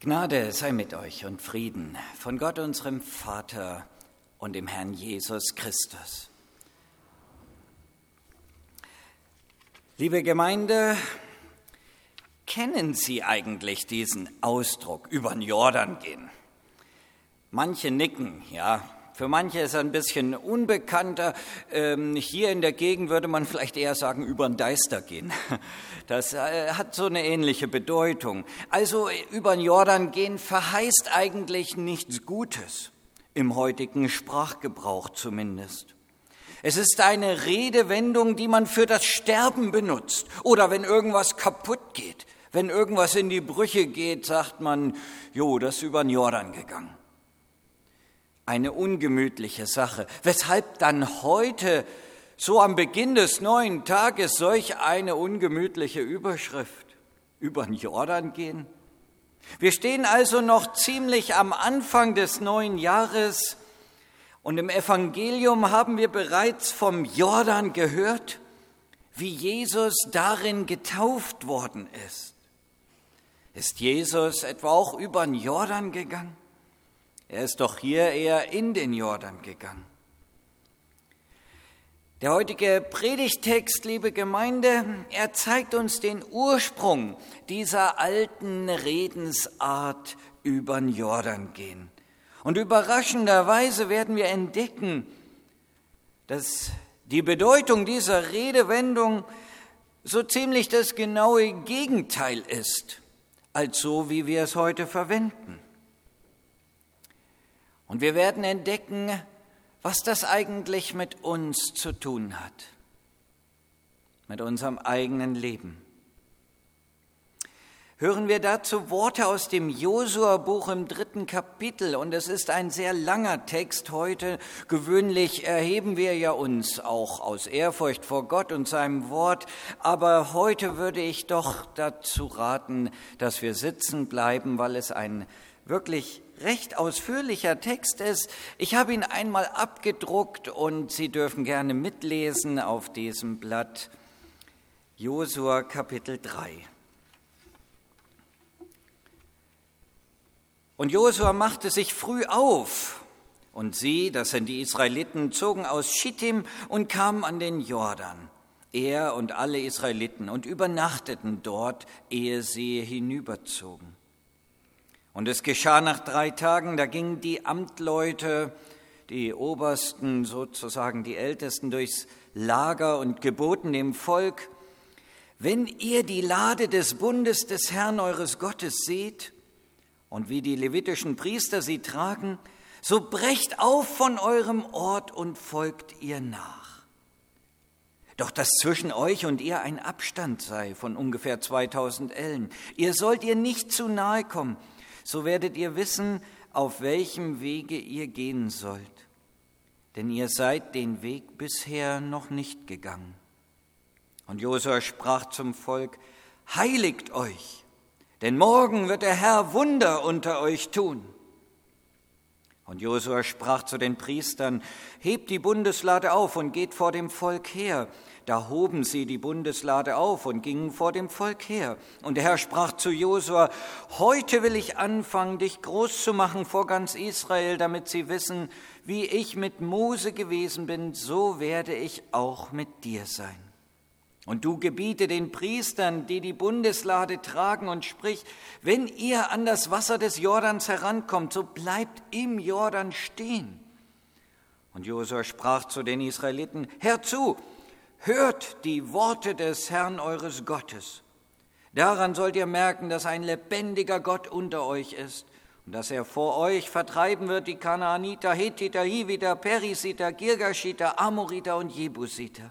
Gnade sei mit euch und Frieden von Gott, unserem Vater und dem Herrn Jesus Christus. Liebe Gemeinde, kennen Sie eigentlich diesen Ausdruck, über den Jordan gehen? Manche nicken, ja. Für manche ist er ein bisschen unbekannter. Hier in der Gegend würde man vielleicht eher sagen, über den Deister gehen. Das hat so eine ähnliche Bedeutung. Also über den Jordan gehen verheißt eigentlich nichts Gutes, im heutigen Sprachgebrauch zumindest. Es ist eine Redewendung, die man für das Sterben benutzt oder wenn irgendwas kaputt geht. Wenn irgendwas in die Brüche geht, sagt man, jo, das ist über den Jordan gegangen. Eine ungemütliche Sache. Weshalb dann heute, so am Beginn des neuen Tages, solch eine ungemütliche Überschrift über den Jordan gehen? Wir stehen also noch ziemlich am Anfang des neuen Jahres und im Evangelium haben wir bereits vom Jordan gehört, wie Jesus darin getauft worden ist. Ist Jesus etwa auch über den Jordan gegangen? Er ist doch hier eher in den Jordan gegangen. Der heutige Predigttext, liebe Gemeinde, er zeigt uns den Ursprung dieser alten Redensart über den Jordan gehen. Und überraschenderweise werden wir entdecken, dass die Bedeutung dieser Redewendung so ziemlich das genaue Gegenteil ist, als so wie wir es heute verwenden. Und wir werden entdecken, was das eigentlich mit uns zu tun hat, mit unserem eigenen Leben. Hören wir dazu Worte aus dem Josua-Buch im 3. Kapitel, und es ist ein sehr langer Text heute. Gewöhnlich erheben wir ja uns auch aus Ehrfurcht vor Gott und seinem Wort, aber heute würde ich doch dazu raten, dass wir sitzen bleiben, weil es ein wirklich recht ausführlicher Text ist. Ich habe ihn einmal abgedruckt und Sie dürfen gerne mitlesen auf diesem Blatt. Josua Kapitel 3. Und Josua machte sich früh auf, und sie, das sind die Israeliten, zogen aus Schittim und kamen an den Jordan, er und alle Israeliten, und übernachteten dort, ehe sie hinüberzogen. Und es geschah nach 3 Tagen, da gingen die Amtleute, die Obersten, sozusagen die Ältesten, durchs Lager und geboten dem Volk: Wenn ihr die Lade des Bundes des Herrn eures Gottes seht und wie die levitischen Priester sie tragen, so brecht auf von eurem Ort und folgt ihr nach. Doch dass zwischen euch und ihr ein Abstand sei von ungefähr 2000 Ellen. Ihr sollt ihr nicht zu nahe kommen, so werdet ihr wissen, auf welchem Wege ihr gehen sollt. Denn ihr seid den Weg bisher noch nicht gegangen. Und Josua sprach zum Volk: Heiligt euch, denn morgen wird der Herr Wunder unter euch tun. Und Josua sprach zu den Priestern: Hebt die Bundeslade auf und geht vor dem Volk her. Da hoben sie die Bundeslade auf und gingen vor dem Volk her. Und der Herr sprach zu Josua: Heute will ich anfangen, dich groß zu machen vor ganz Israel, damit sie wissen, wie ich mit Mose gewesen bin, so werde ich auch mit dir sein. Und du gebiete den Priestern, die die Bundeslade tragen, und sprich: Wenn ihr an das Wasser des Jordans herankommt, so bleibt im Jordan stehen. Und Josua sprach zu den Israeliten: Hört zu! Hört die Worte des Herrn eures Gottes. Daran sollt ihr merken, dass ein lebendiger Gott unter euch ist und dass er vor euch vertreiben wird die Kanaaniter, Hethiter, Hiviter, Perisiter, Girgashiter, Amoriter und Jebusiter.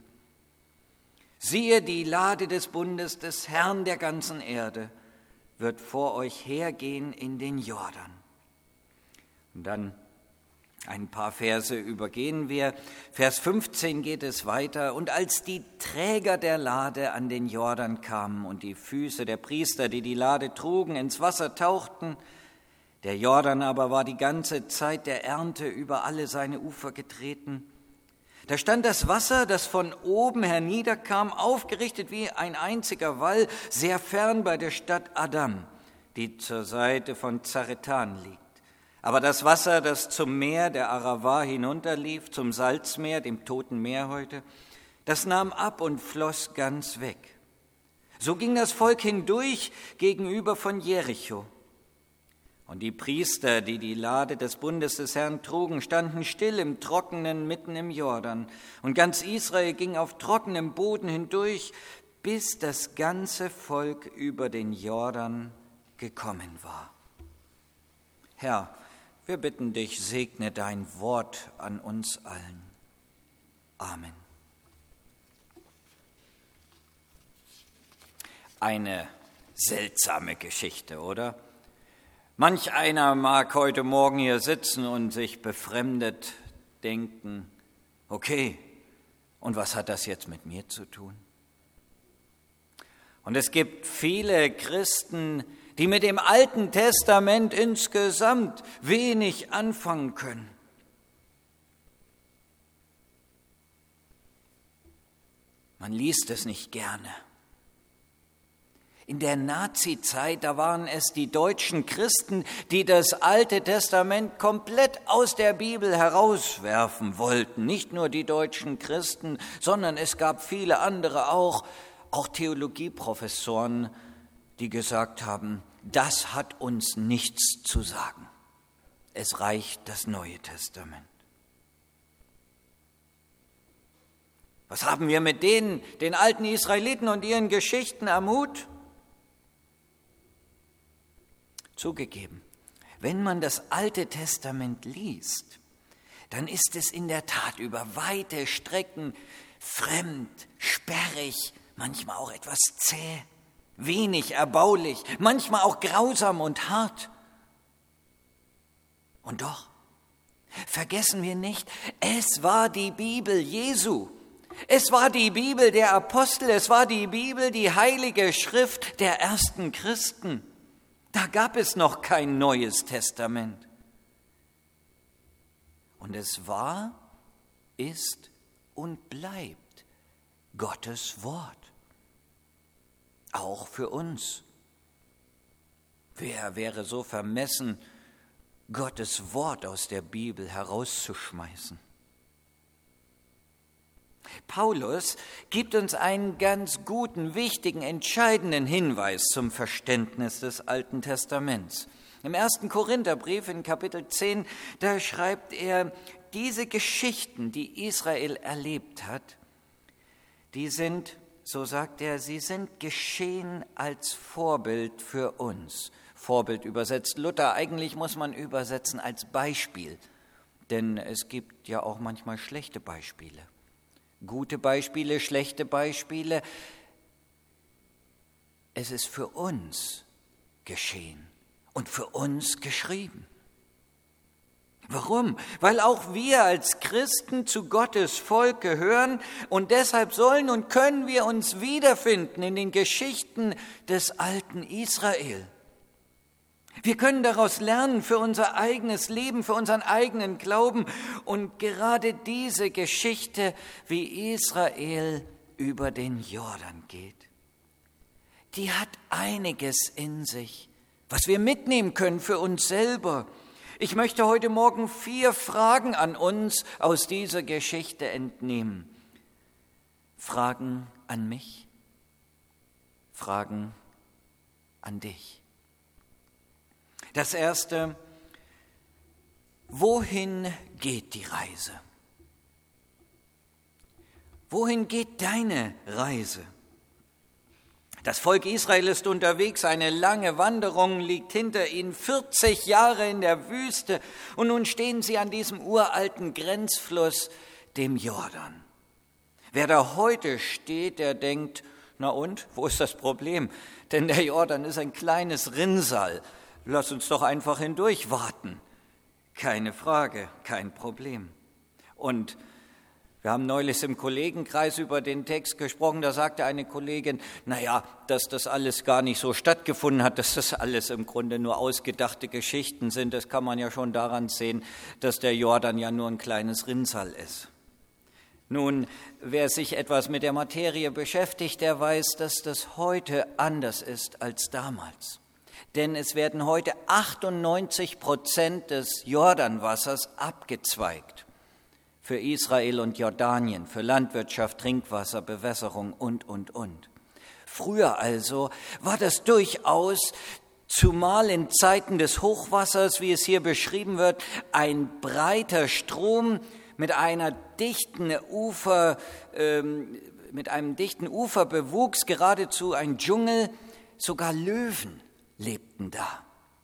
Siehe, die Lade des Bundes des Herrn der ganzen Erde wird vor euch hergehen in den Jordan. Und dann ein paar Verse übergehen wir. Vers 15 geht es weiter. Und als die Träger der Lade an den Jordan kamen und die Füße der Priester, die die Lade trugen, ins Wasser tauchten, der Jordan aber war die ganze Zeit der Ernte über alle seine Ufer getreten, da stand das Wasser, das von oben herniederkam, aufgerichtet wie ein einziger Wall, sehr fern bei der Stadt Adam, die zur Seite von Zaretan liegt. Aber das Wasser, das zum Meer der Arava hinunterlief, zum Salzmeer, dem Toten Meer heute, das nahm ab und floss ganz weg. So ging das Volk hindurch gegenüber von Jericho. Und die Priester, die die Lade des Bundes des Herrn trugen, standen still im Trockenen mitten im Jordan. Und ganz Israel ging auf trockenem Boden hindurch, bis das ganze Volk über den Jordan gekommen war. Herr, wir bitten dich, segne dein Wort an uns allen. Amen. Eine seltsame Geschichte, oder? Manch einer mag heute Morgen hier sitzen und sich befremdet denken, okay, und was hat das jetzt mit mir zu tun? Und es gibt viele Christen, die mit dem Alten Testament insgesamt wenig anfangen können. Man liest es nicht gerne. In der Nazizeit, da waren es die deutschen Christen, die das Alte Testament komplett aus der Bibel herauswerfen wollten. Nicht nur die deutschen Christen, sondern es gab viele andere auch Theologieprofessoren, die gesagt haben, das hat uns nichts zu sagen. Es reicht das Neue Testament. Was haben wir mit den alten Israeliten und ihren Geschichten am Hut? Zugegeben, wenn man das Alte Testament liest, dann ist es in der Tat über weite Strecken fremd, sperrig, manchmal auch etwas zäh, wenig erbaulich, manchmal auch grausam und hart. Und doch, vergessen wir nicht, es war die Bibel Jesu. Es war die Bibel der Apostel, es war die Bibel, die heilige Schrift der ersten Christen. Da gab es noch kein Neues Testament. Und es war, ist und bleibt Gottes Wort. Auch für uns. Wer wäre so vermessen, Gottes Wort aus der Bibel herauszuschmeißen? Paulus gibt uns einen ganz guten, wichtigen, entscheidenden Hinweis zum Verständnis des Alten Testaments. Im 1. Korintherbrief in Kapitel 10, da schreibt er, diese Geschichten, die Israel erlebt hat, die sind, so sagt er, sie sind geschehen als Vorbild für uns. Vorbild übersetzt Luther, eigentlich muss man übersetzen als Beispiel, denn es gibt ja auch manchmal schlechte Beispiele. Gute Beispiele, schlechte Beispiele. Es ist für uns geschehen und für uns geschrieben. Warum? Weil auch wir als Christen zu Gottes Volk gehören und deshalb sollen und können wir uns wiederfinden in den Geschichten des alten Israel. Wir können daraus lernen für unser eigenes Leben, für unseren eigenen Glauben. Und gerade diese Geschichte, wie Israel über den Jordan geht, die hat einiges in sich, was wir mitnehmen können für uns selber. Ich möchte heute Morgen 4 Fragen an uns aus dieser Geschichte entnehmen. Fragen an mich, Fragen an dich. Das erste, wohin geht die Reise? Wohin geht deine Reise? Das Volk Israel ist unterwegs, eine lange Wanderung liegt hinter ihnen, 40 Jahre in der Wüste und nun stehen sie an diesem uralten Grenzfluss, dem Jordan. Wer da heute steht, der denkt, na und, wo ist das Problem? Denn der Jordan ist ein kleines Rinnsal. Lass uns doch einfach hindurch warten. Keine Frage, kein Problem. Und wir haben neulich im Kollegenkreis über den Text gesprochen, da sagte eine Kollegin, dass das alles gar nicht so stattgefunden hat, dass das alles im Grunde nur ausgedachte Geschichten sind, das kann man ja schon daran sehen, dass der Jordan ja nur ein kleines Rinnsal ist. Nun, wer sich etwas mit der Materie beschäftigt, der weiß, dass das heute anders ist als damals. Denn es werden heute 98% des Jordanwassers abgezweigt. Für Israel und Jordanien, für Landwirtschaft, Trinkwasser, Bewässerung und. Früher also war das durchaus, zumal in Zeiten des Hochwassers, wie es hier beschrieben wird, ein breiter Strom mit einem dichten Uferbewuchs, geradezu ein Dschungel, sogar Löwen lebten da.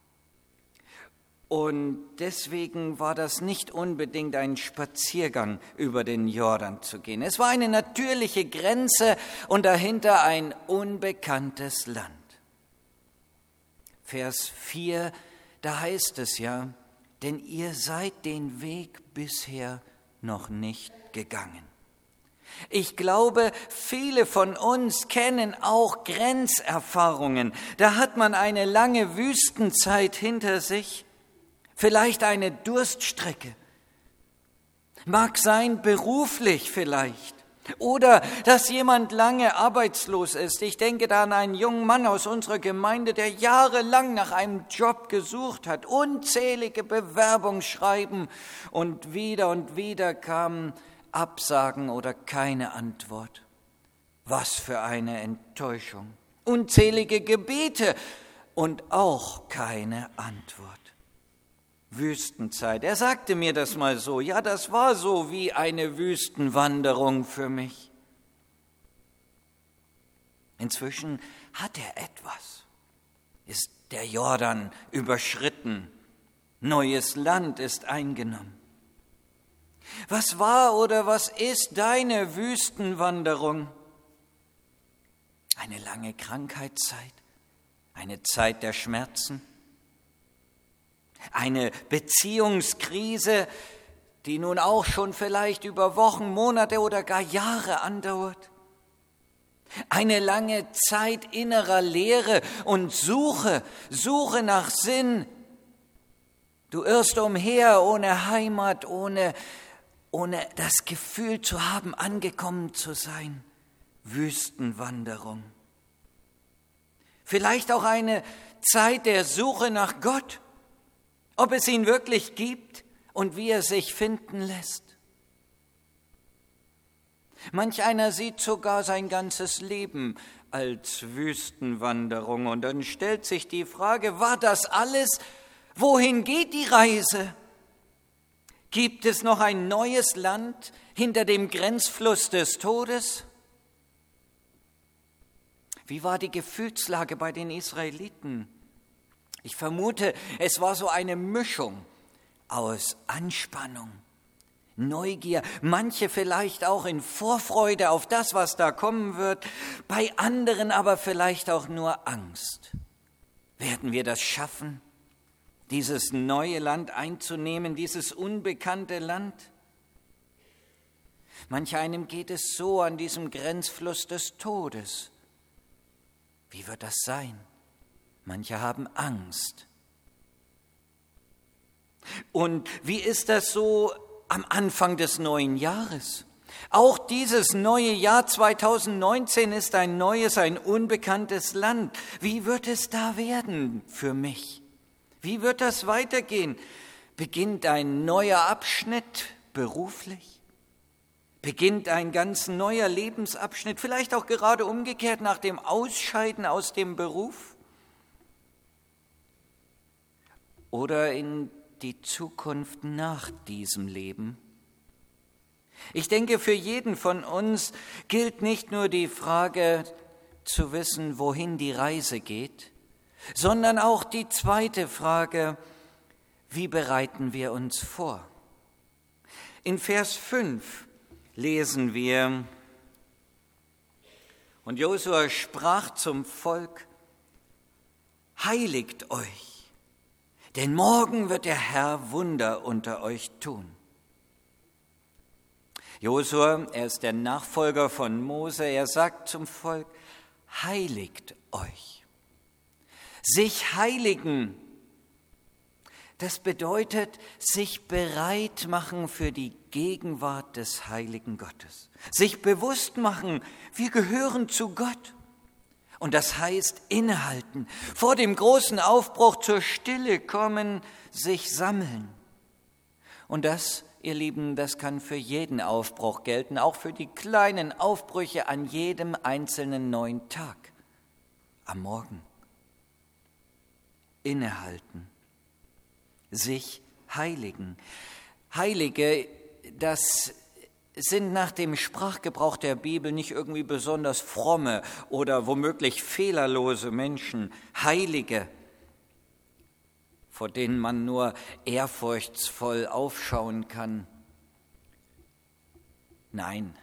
Und deswegen war das nicht unbedingt ein Spaziergang über den Jordan zu gehen. Es war eine natürliche Grenze und dahinter ein unbekanntes Land. Vers 4, da heißt es ja, denn ihr seid den Weg bisher noch nicht gegangen. Ich glaube, viele von uns kennen auch Grenzerfahrungen. Da hat man eine lange Wüstenzeit hinter sich, vielleicht eine Durststrecke. Mag sein, beruflich vielleicht. Oder dass jemand lange arbeitslos ist. Ich denke da an einen jungen Mann aus unserer Gemeinde, der jahrelang nach einem Job gesucht hat. Unzählige Bewerbungsschreiben und wieder kamen Absagen oder keine Antwort. Was für eine Enttäuschung. Unzählige Gebete und auch keine Antwort. Wüstenzeit. Er sagte mir das mal so. Ja, das war so wie eine Wüstenwanderung für mich. Inzwischen hat er etwas. Ist der Jordan überschritten. Neues Land ist eingenommen. Was war oder was ist deine Wüstenwanderung? Eine lange Krankheitszeit? Eine Zeit der Schmerzen? Eine Beziehungskrise, die nun auch schon vielleicht über Wochen, Monate oder gar Jahre andauert? Eine lange Zeit innerer Leere und Suche nach Sinn. Du irrst umher ohne Heimat, ohne das Gefühl zu haben, angekommen zu sein. Wüstenwanderung. Vielleicht auch eine Zeit der Suche nach Gott, ob es ihn wirklich gibt und wie er sich finden lässt. Manch einer sieht sogar sein ganzes Leben als Wüstenwanderung und dann stellt sich die Frage, war das alles? Wohin geht die Reise? Gibt es noch ein neues Land hinter dem Grenzfluss des Todes? Wie war die Gefühlslage bei den Israeliten? Ich vermute, es war so eine Mischung aus Anspannung, Neugier, manche vielleicht auch in Vorfreude auf das, was da kommen wird, bei anderen aber vielleicht auch nur Angst. Werden wir das schaffen, dieses neue Land einzunehmen, dieses unbekannte Land? Manch einem geht es so an diesem Grenzfluss des Todes. Wie wird das sein? Manche haben Angst. Und wie ist das so am Anfang des neuen Jahres? Auch dieses neue Jahr 2019 ist ein neues, ein unbekanntes Land. Wie wird es da werden für mich? Wie wird das weitergehen? Beginnt ein neuer Abschnitt beruflich? Beginnt ein ganz neuer Lebensabschnitt, vielleicht auch gerade umgekehrt nach dem Ausscheiden aus dem Beruf? Oder in die Zukunft nach diesem Leben? Ich denke, für jeden von uns gilt nicht nur die Frage zu wissen, wohin die Reise geht, sondern auch die zweite Frage, wie bereiten wir uns vor? In Vers 5 lesen wir, und Josua sprach zum Volk, heiligt euch, denn morgen wird der Herr Wunder unter euch tun. Josua, er ist der Nachfolger von Mose, er sagt zum Volk, heiligt euch. Sich heiligen, das bedeutet, sich bereit machen für die Gegenwart des heiligen Gottes. Sich bewusst machen, wir gehören zu Gott. Und das heißt innehalten, vor dem großen Aufbruch zur Stille kommen, sich sammeln. Und das, ihr Lieben, das kann für jeden Aufbruch gelten, auch für die kleinen Aufbrüche an jedem einzelnen neuen Tag, am Morgen. Innehalten, sich heiligen. Heilige, das sind nach dem Sprachgebrauch der Bibel nicht irgendwie besonders fromme oder womöglich fehlerlose Menschen, Heilige, vor denen man nur ehrfurchtsvoll aufschauen kann. Nein,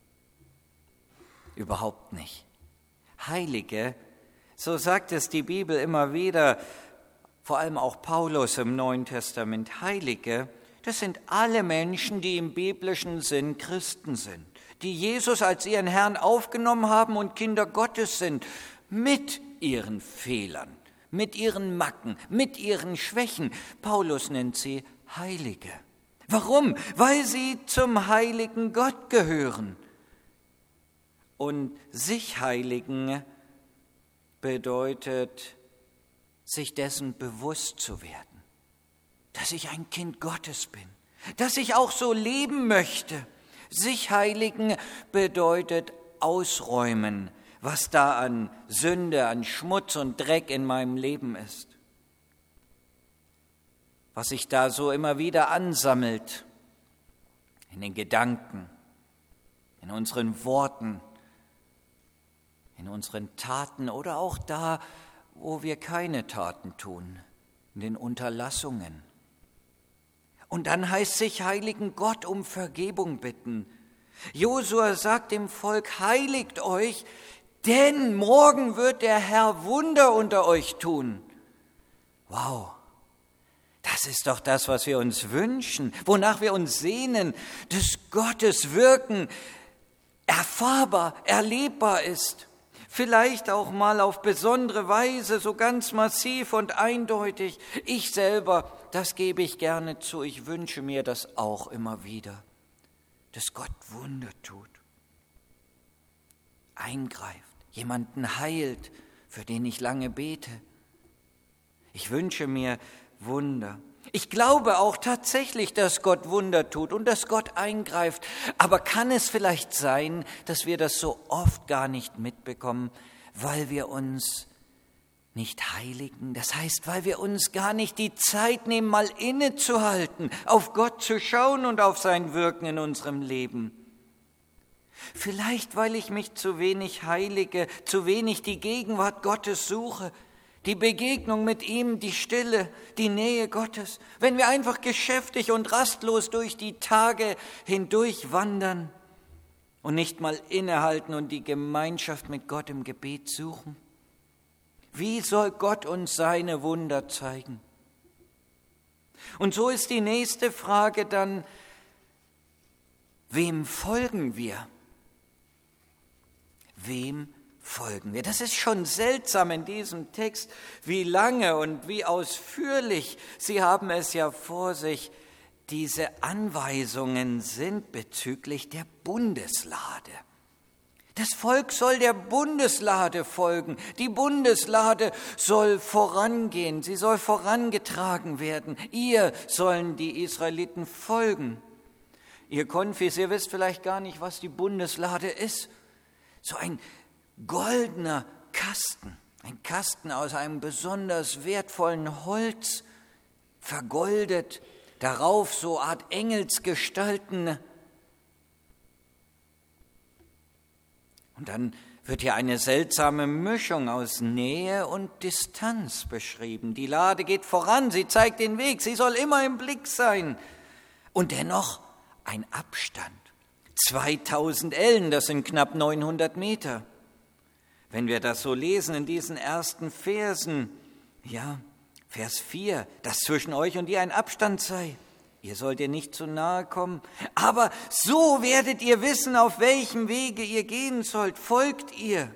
überhaupt nicht. Heilige, so sagt es die Bibel immer wieder, vor allem auch Paulus im Neuen Testament, Heilige, das sind alle Menschen, die im biblischen Sinn Christen sind, die Jesus als ihren Herrn aufgenommen haben und Kinder Gottes sind, mit ihren Fehlern, mit ihren Macken, mit ihren Schwächen. Paulus nennt sie Heilige. Warum? Weil sie zum heiligen Gott gehören. Und sich heiligen bedeutet, sich dessen bewusst zu werden, dass ich ein Kind Gottes bin, dass ich auch so leben möchte. Sich heiligen bedeutet ausräumen, was da an Sünde, an Schmutz und Dreck in meinem Leben ist. Was sich da so immer wieder ansammelt, in den Gedanken, in unseren Worten, in unseren Taten oder auch da, wo wir keine Taten tun, in den Unterlassungen. Und dann heißt sich heiligen, Gott um Vergebung bitten. Josua sagt dem Volk, heiligt euch, denn morgen wird der Herr Wunder unter euch tun. Wow, das ist doch das, was wir uns wünschen, wonach wir uns sehnen, dass Gottes Wirken erfahrbar, erlebbar ist. Vielleicht auch mal auf besondere Weise, so ganz massiv und eindeutig. Ich selber, das gebe ich gerne zu, ich wünsche mir das auch immer wieder, dass Gott Wunder tut, eingreift, jemanden heilt, für den ich lange bete. Ich wünsche mir Wunder. Ich glaube auch tatsächlich, dass Gott Wunder tut und dass Gott eingreift. Aber kann es vielleicht sein, dass wir das so oft gar nicht mitbekommen, weil wir uns nicht heiligen? Das heißt, weil wir uns gar nicht die Zeit nehmen, mal innezuhalten, auf Gott zu schauen und auf sein Wirken in unserem Leben. Vielleicht, weil ich mich zu wenig heilige, zu wenig die Gegenwart Gottes suche, die Begegnung mit ihm, die Stille, die Nähe Gottes. Wenn wir einfach geschäftig und rastlos durch die Tage hindurch wandern und nicht mal innehalten und die Gemeinschaft mit Gott im Gebet suchen. Wie soll Gott uns seine Wunder zeigen? Und so ist die nächste Frage dann, wem folgen wir? Wem folgen wir? Das ist schon seltsam in diesem Text, wie lange und wie ausführlich, Sie haben es ja vor sich, diese Anweisungen sind bezüglich der Bundeslade. Das Volk soll der Bundeslade folgen. Die Bundeslade soll vorangehen, sie soll vorangetragen werden. Ihr sollen die Israeliten folgen. Ihr Konfis, ihr wisst vielleicht gar nicht, was die Bundeslade ist. So ein goldener Kasten, ein Kasten aus einem besonders wertvollen Holz, vergoldet, darauf so Art Engelsgestalten. Und dann wird hier eine seltsame Mischung aus Nähe und Distanz beschrieben. Die Lade geht voran, sie zeigt den Weg, sie soll immer im Blick sein. Und dennoch ein Abstand. 2000 Ellen, das sind knapp 900 Meter. Wenn wir das so lesen in diesen ersten Versen, ja, Vers 4, dass zwischen euch und ihr ein Abstand sei. Ihr sollt ihr nicht zu nahe kommen, aber so werdet ihr wissen, auf welchem Wege ihr gehen sollt. Folgt ihr.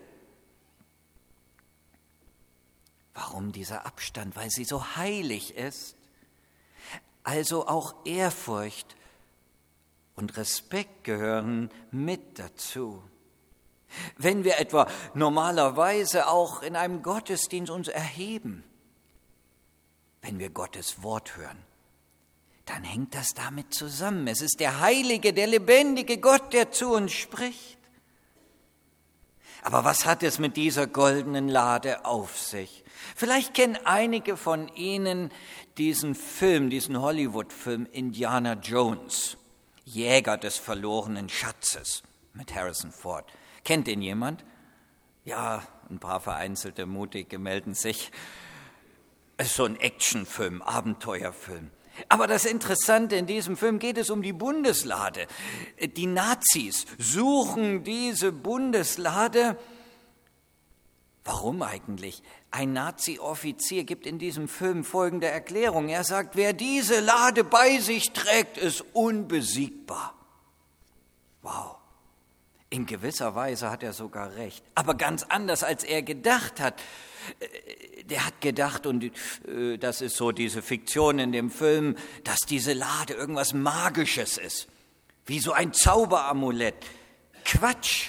Warum dieser Abstand? Weil sie so heilig ist. Also auch Ehrfurcht und Respekt gehören mit dazu. Wenn wir etwa normalerweise auch in einem Gottesdienst uns erheben, wenn wir Gottes Wort hören, dann hängt das damit zusammen. Es ist der heilige, der lebendige Gott, der zu uns spricht. Aber was hat es mit dieser goldenen Lade auf sich? Vielleicht kennen einige von Ihnen diesen Film, diesen Hollywood-Film Indiana Jones, Jäger des verlorenen Schatzes mit Harrison Ford. Kennt ihn jemand? Ja, ein paar vereinzelte Mutige melden sich. Es ist so ein Actionfilm, Abenteuerfilm. Aber das Interessante in diesem Film geht es um die Bundeslade. Die Nazis suchen diese Bundeslade. Warum eigentlich? Ein Nazi-Offizier gibt in diesem Film folgende Erklärung. Er sagt, wer diese Lade bei sich trägt, ist unbesiegbar. Wow. In gewisser Weise hat er sogar recht, aber ganz anders, als er gedacht hat. Der hat gedacht, und das ist so diese Fiktion in dem Film, dass diese Lade irgendwas Magisches ist, wie so ein Zauberamulett. Quatsch,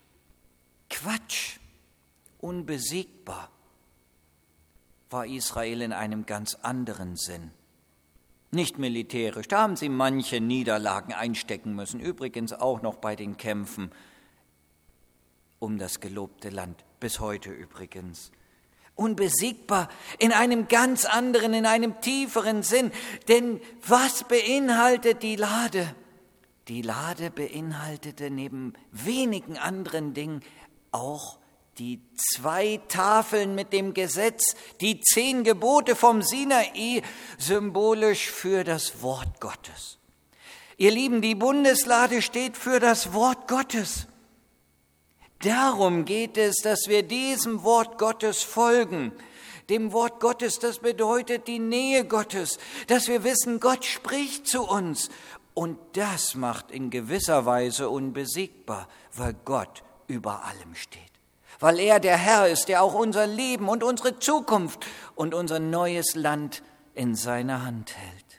unbesiegbar war Israel in einem ganz anderen Sinn. Nicht militärisch, da haben sie manche Niederlagen einstecken müssen, übrigens auch noch bei den Kämpfen um das gelobte Land, bis heute übrigens. Unbesiegbar in einem ganz anderen, in einem tieferen Sinn. Denn was beinhaltet die Lade? Die Lade beinhaltete neben wenigen anderen Dingen auch die 2 Tafeln mit dem Gesetz, die 10 Gebote vom Sinai, symbolisch für das Wort Gottes. Ihr Lieben, die Bundeslade steht für das Wort Gottes. Darum geht es, dass wir diesem Wort Gottes folgen. Dem Wort Gottes, das bedeutet die Nähe Gottes, dass wir wissen, Gott spricht zu uns. Und das macht in gewisser Weise unbesiegbar, weil Gott über allem steht. Weil er der Herr ist, der auch unser Leben und unsere Zukunft und unser neues Land in seiner Hand hält.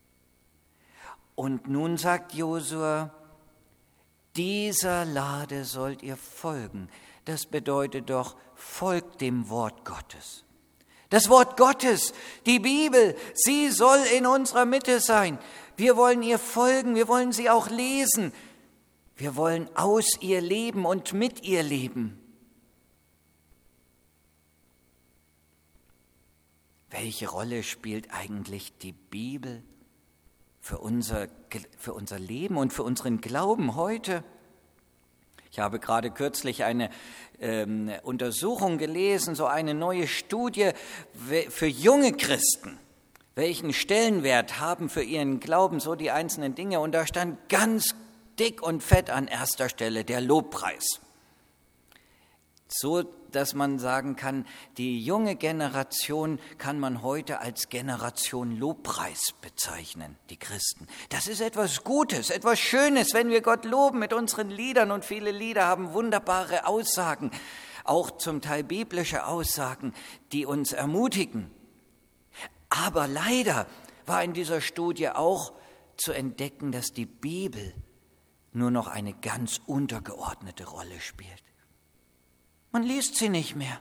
Und nun sagt Josua, dieser Lade sollt ihr folgen. Das bedeutet doch, folgt dem Wort Gottes. Das Wort Gottes, die Bibel, sie soll in unserer Mitte sein. Wir wollen ihr folgen, wir wollen sie auch lesen. Wir wollen aus ihr leben und mit ihr leben. Welche Rolle spielt eigentlich die Bibel für unser Leben und für unseren Glauben heute? Ich habe gerade kürzlich eine Untersuchung gelesen, so eine neue Studie für junge Christen. Welchen Stellenwert haben für ihren Glauben so die einzelnen Dinge? Und da stand ganz dick und fett an erster Stelle der Lobpreis. So, dass man sagen kann, die junge Generation kann man heute als Generation Lobpreis bezeichnen, die Christen. Das ist etwas Gutes, etwas Schönes, wenn wir Gott loben mit unseren Liedern. Und viele Lieder haben wunderbare Aussagen, auch zum Teil biblische Aussagen, die uns ermutigen. Aber leider war in dieser Studie auch zu entdecken, dass die Bibel nur noch eine ganz untergeordnete Rolle spielt. Man liest sie nicht mehr.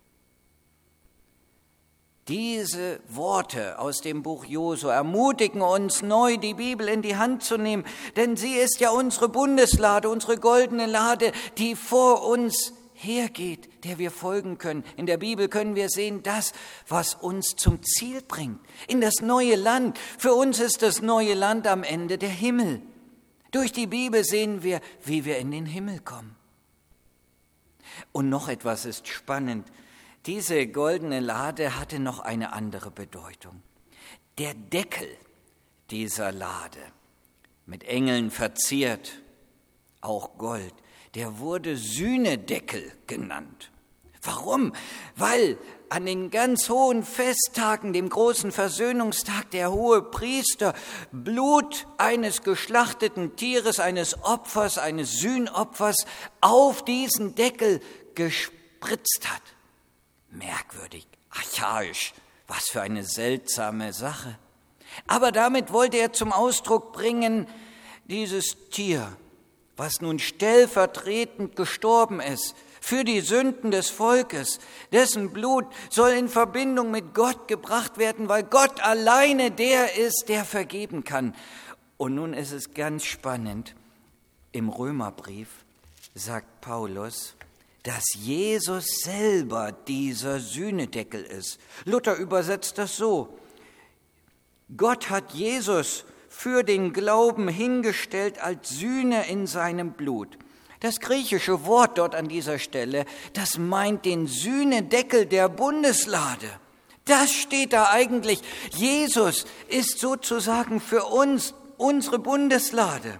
Diese Worte aus dem Buch Josua ermutigen uns neu, die Bibel in die Hand zu nehmen, denn sie ist ja unsere Bundeslade, unsere goldene Lade, die vor uns hergeht, der wir folgen können. In der Bibel können wir sehen, das, was uns zum Ziel bringt, in das neue Land. Für uns ist das neue Land am Ende der Himmel. Durch die Bibel sehen wir, wie wir in den Himmel kommen. Und noch etwas ist spannend. Diese goldene Lade hatte noch eine andere Bedeutung. Der Deckel dieser Lade, mit Engeln verziert, auch Gold, der wurde Sühnedeckel genannt. Warum? Weil an den ganz hohen Festtagen, dem großen Versöhnungstag, der Hohepriester Blut eines geschlachteten Tieres, eines Opfers, eines Sühnopfers auf diesen Deckel gespritzt hat. Merkwürdig, archaisch, was für eine seltsame Sache. Aber damit wollte er zum Ausdruck bringen, dieses Tier was nun stellvertretend gestorben ist für die Sünden des Volkes, dessen Blut soll in Verbindung mit Gott gebracht werden, weil Gott alleine der ist, der vergeben kann. Und nun ist es ganz spannend, im Römerbrief sagt Paulus, dass Jesus selber dieser Sühnedeckel ist. Luther übersetzt das so: Gott hat Jesus für den Glauben hingestellt als Sühne in seinem Blut. Das griechische Wort dort an dieser Stelle, das meint den Sühnedeckel der Bundeslade. Das steht da eigentlich. Jesus ist sozusagen für uns unsere Bundeslade.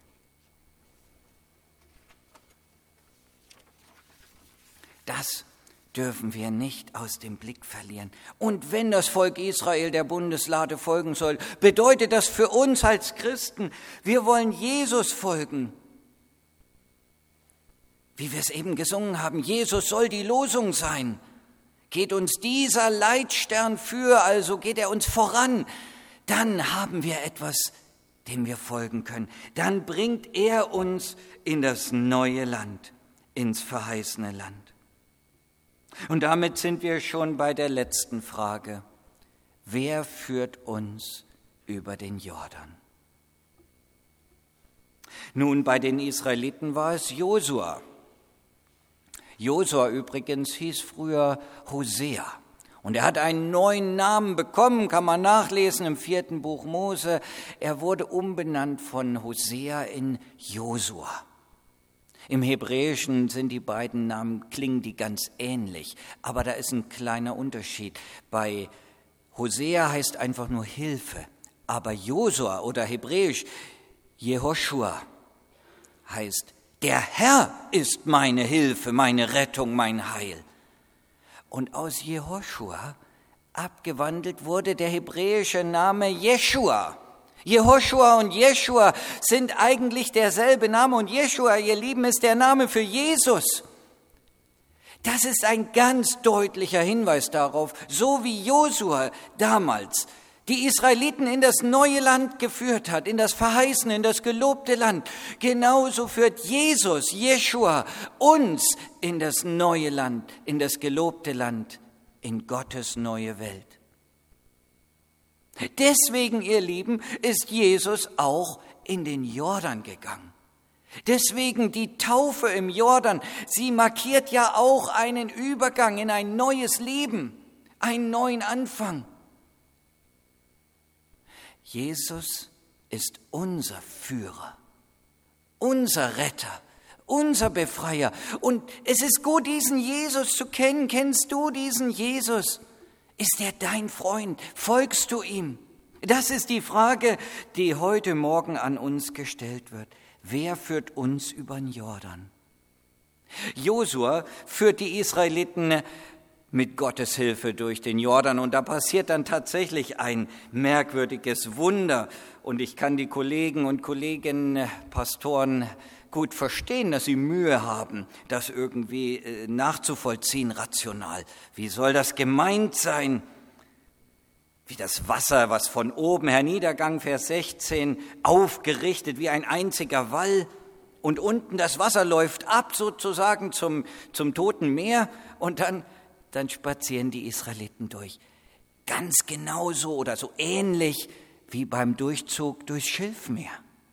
Das dürfen wir nicht aus dem Blick verlieren. Und wenn das Volk Israel der Bundeslade folgen soll, bedeutet das für uns als Christen, wir wollen Jesus folgen. Wie wir es eben gesungen haben, Jesus soll die Losung sein. Geht uns dieser Leitstern für, also geht er uns voran, dann haben wir etwas, dem wir folgen können. Dann bringt er uns in das neue Land, ins verheißene Land. Und damit sind wir schon bei der letzten Frage. Wer führt uns über den Jordan? Nun, bei den Israeliten war es Josua. Josua übrigens hieß früher Hosea. Und er hat einen neuen Namen bekommen, kann man nachlesen im 4. Buch Mose. Er wurde umbenannt von Hosea in Josua. Im Hebräischen sind die beiden Namen, klingen die ganz ähnlich, aber da ist ein kleiner Unterschied. Bei Hosea heißt einfach nur Hilfe, aber Josua oder hebräisch Jehoschua heißt, der Herr ist meine Hilfe, meine Rettung, mein Heil. Und aus Jehoschua abgewandelt wurde der hebräische Name Jeschua. Jehoschua und Jeschua sind eigentlich derselbe Name und Jeschua, ihr Lieben, ist der Name für Jesus. Das ist ein ganz deutlicher Hinweis darauf, so wie Josua damals die Israeliten in das neue Land geführt hat, in das verheißene, in das gelobte Land. Genauso führt Jesus, Jeschua, uns in das neue Land, in das gelobte Land, in Gottes neue Welt. Deswegen, ihr Lieben, ist Jesus auch in den Jordan gegangen. Deswegen die Taufe im Jordan, sie markiert ja auch einen Übergang in ein neues Leben, einen neuen Anfang. Jesus ist unser Führer, unser Retter, unser Befreier. Und es ist gut, diesen Jesus zu kennen. Kennst du diesen Jesus? Ist er dein Freund? Folgst du ihm? Das ist die Frage, die heute Morgen an uns gestellt wird. Wer führt uns über den Jordan? Josua führt die Israeliten mit Gottes Hilfe durch den Jordan. Und da passiert dann tatsächlich ein merkwürdiges Wunder. Und ich kann die Kollegen und Kolleginnen, Pastoren gut verstehen, dass sie Mühe haben, das irgendwie nachzuvollziehen, rational. Wie soll das gemeint sein? Wie das Wasser, was von oben herniedergang, Vers 16, aufgerichtet wie ein einziger Wall. Und unten das Wasser läuft ab sozusagen zum Toten Meer. Und dann spazieren die Israeliten durch. Ganz genauso oder so ähnlich wie beim Durchzug durchs Schilfmeer.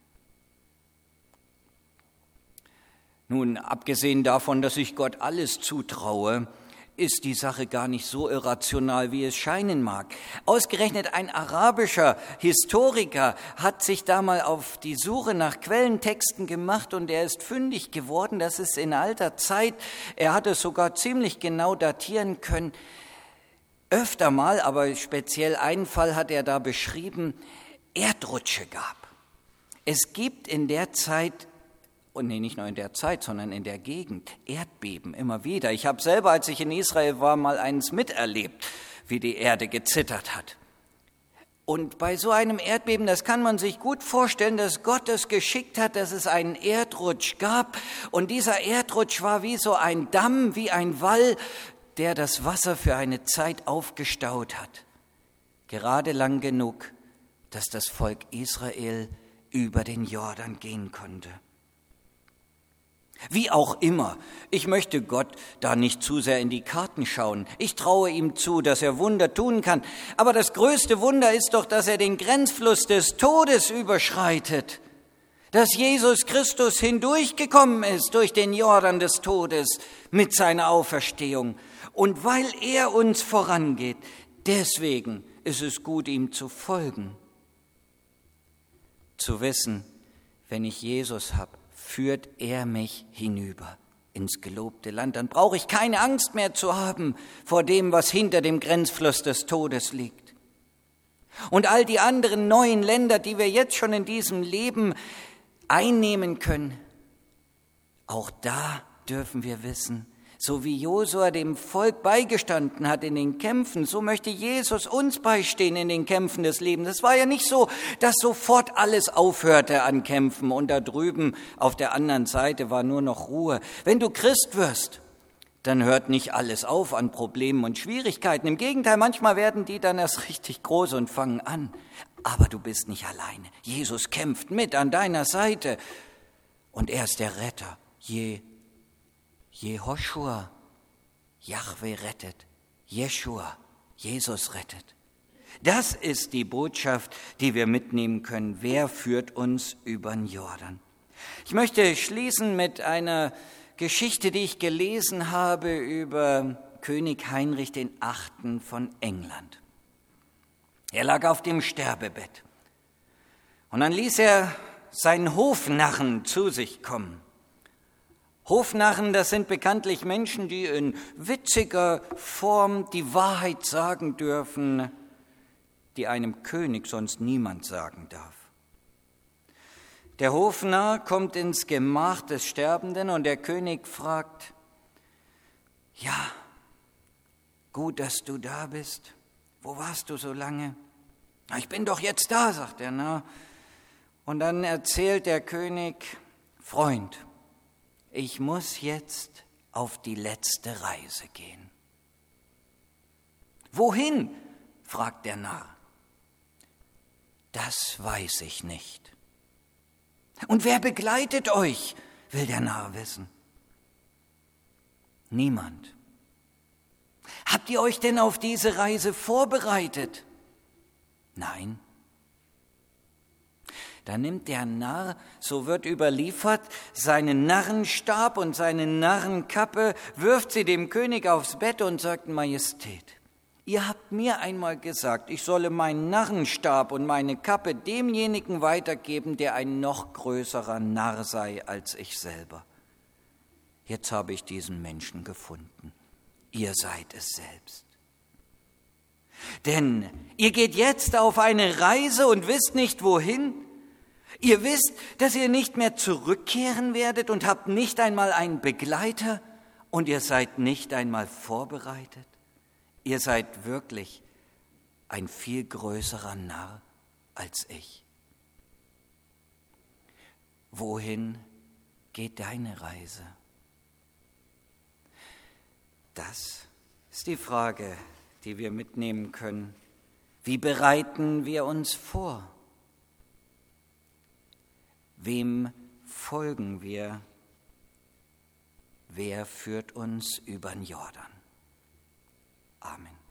Nun, abgesehen davon, dass ich Gott alles zutraue, ist die Sache gar nicht so irrational, wie es scheinen mag. Ausgerechnet ein arabischer Historiker hat sich da mal auf die Suche nach Quellentexten gemacht und er ist fündig geworden, dass es in alter Zeit, er hat es sogar ziemlich genau datieren können, öfter mal, aber speziell einen Fall hat er da beschrieben, Erdrutsche gab. Es gibt in der Zeit, und nicht nur in der Zeit, sondern in der Gegend, Erdbeben immer wieder. Ich habe selber, als ich in Israel war, mal eins miterlebt, wie die Erde gezittert hat. Und bei so einem Erdbeben, das kann man sich gut vorstellen, dass Gott es geschickt hat, dass es einen Erdrutsch gab. Und dieser Erdrutsch war wie so ein Damm, wie ein Wall, der das Wasser für eine Zeit aufgestaut hat. Gerade lang genug, dass das Volk Israel über den Jordan gehen konnte. Wie auch immer, ich möchte Gott da nicht zu sehr in die Karten schauen. Ich traue ihm zu, dass er Wunder tun kann. Aber das größte Wunder ist doch, dass er den Grenzfluss des Todes überschreitet. Dass Jesus Christus hindurchgekommen ist durch den Jordan des Todes mit seiner Auferstehung. Und weil er uns vorangeht, deswegen ist es gut, ihm zu folgen. Zu wissen, wenn ich Jesus habe, führt er mich hinüber ins gelobte Land. Dann brauche ich keine Angst mehr zu haben vor dem, was hinter dem Grenzfluss des Todes liegt. Und all die anderen neuen Länder, die wir jetzt schon in diesem Leben einnehmen können, auch da dürfen wir wissen, so wie Josua dem Volk beigestanden hat in den Kämpfen, so möchte Jesus uns beistehen in den Kämpfen des Lebens. Es war ja nicht so, dass sofort alles aufhörte an Kämpfen und da drüben auf der anderen Seite war nur noch Ruhe. Wenn du Christ wirst, dann hört nicht alles auf an Problemen und Schwierigkeiten. Im Gegenteil, manchmal werden die dann erst richtig groß und fangen an. Aber du bist nicht alleine. Jesus kämpft mit an deiner Seite und er ist der Retter. Jehoshua, Jahwe rettet, Jeschua, Jesus rettet. Das ist die Botschaft, die wir mitnehmen können. Wer führt uns über den Jordan? Ich möchte schließen mit einer Geschichte, die ich gelesen habe über König Heinrich VIII. Von England. Er lag auf dem Sterbebett und dann ließ er seinen Hofnarren zu sich kommen. Hofnarren, das sind bekanntlich Menschen, die in witziger Form die Wahrheit sagen dürfen, die einem König sonst niemand sagen darf. Der Hofnarr kommt ins Gemach des Sterbenden und der König fragt, ja, gut, dass du da bist. Wo warst du so lange? Ich bin doch jetzt da, sagt der Narr. Und dann erzählt der König, Freund, ich muss jetzt auf die letzte Reise gehen. Wohin? Fragt der Narr. Das weiß ich nicht. Und wer begleitet euch? Will der Narr wissen. Niemand. Habt ihr euch denn auf diese Reise vorbereitet? Nein. Da nimmt der Narr, so wird überliefert, seinen Narrenstab und seine Narrenkappe, wirft sie dem König aufs Bett und sagt, Majestät, ihr habt mir einmal gesagt, ich solle meinen Narrenstab und meine Kappe demjenigen weitergeben, der ein noch größerer Narr sei als ich selber. Jetzt habe ich diesen Menschen gefunden. Ihr seid es selbst. Denn ihr geht jetzt auf eine Reise und wisst nicht wohin. Ihr wisst, dass ihr nicht mehr zurückkehren werdet und habt nicht einmal einen Begleiter und ihr seid nicht einmal vorbereitet. Ihr seid wirklich ein viel größerer Narr als ich. Wohin geht deine Reise? Das ist die Frage, die wir mitnehmen können. Wie bereiten wir uns vor? Wem folgen wir? Wer führt uns über den Jordan? Amen.